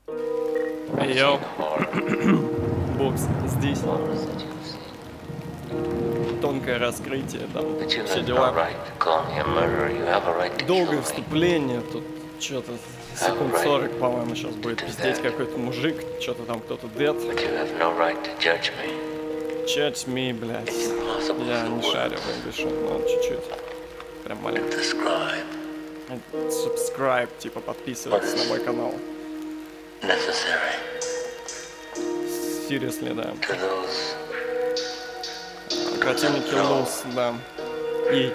Йоу, бокс здесь. Тонкое раскрытие, там, все дела. Долгое вступление, тут что-то секунд 40, по-моему, сейчас будет пиздеть какой-то мужик, что-то там кто-то дед. Judge me, блядь. Я не шарю в инглише, но чуть-чуть. Прям маленько. Subscribe, типа подписывайтесь на мой канал. Seriously, да. Противники лоус, да. И...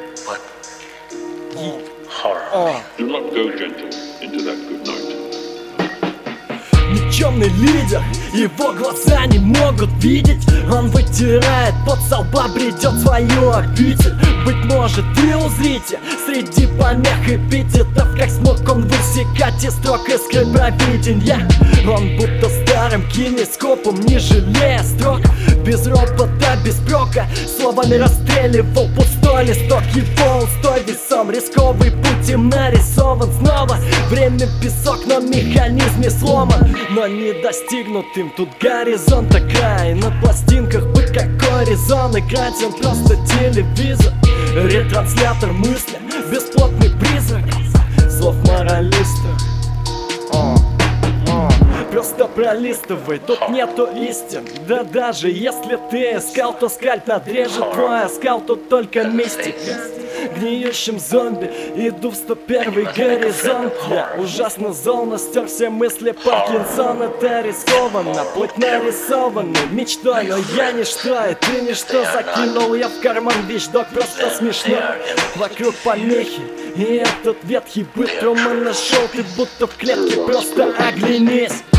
Do not go gentle into that good night. Никчемный лидер, его глаза не могут видеть. Он вытирает пот со лба, бредет свою обитель. Быть может и узрите среди помех эпитетов, как смог он высекать из строк искры провиденья. Он будто старым кинескопом, не жалея строк, без ропота, без прока, словами расстреливал пустой листок. Его устой весом, рисковый путь им нарисован снова. Время песок, но механизм не сломан, но не достигнут им тут горизонта край. На пластинках быть какой резон, играть он просто телевизор, ретранслятор мысли, бесплотный призрак слов моралиста. Просто пролистывай, тут нету истин. Да даже если ты искал, то скальп надрежет твой оскал. Тут только мистика. Гниющим зомби иду в 101-й горизонт. Я ужасно зол, но стер все мысли Паркинсон. Это рискованно, путь нарисованный мечтой, но я ничто, и ты ничто. Закинул я в карман вещдок, просто смешно. Вокруг помехи, и этот ветхий быт Рома нашел, ты будто в клетке, просто оглянись.